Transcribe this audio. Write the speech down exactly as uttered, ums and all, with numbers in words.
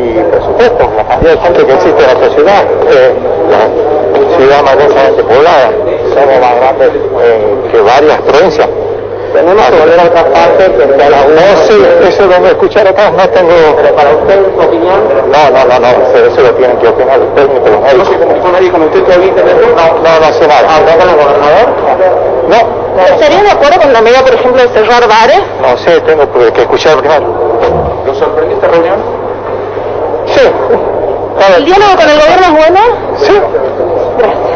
y presupuesto. La cantidad de gente que existe en nuestra ciudad, eh, la ciudad más densamente poblada, somos más grandes eh, que varias provincias. Tenemos que volver a otra parte frente a la U. No sé, eso lo voy a escuchar acá, no tengo... Pero para usted, su opinión... No, no, no, no, eso, eso lo tienen que opinar los técnicos, los médicos. ¿No se comunicó nadie con usted todavía en Internet? No, no, no sé nada. ¿Habló con el gobernador? No. no. ¿Estaría de acuerdo con la medida, por ejemplo, de cerrar bares? No sé, tengo que escuchar primero. ¿Lo sorprendió esta reunión? Sí. ¿El diálogo con el gobierno es bueno? Sí. Gracias.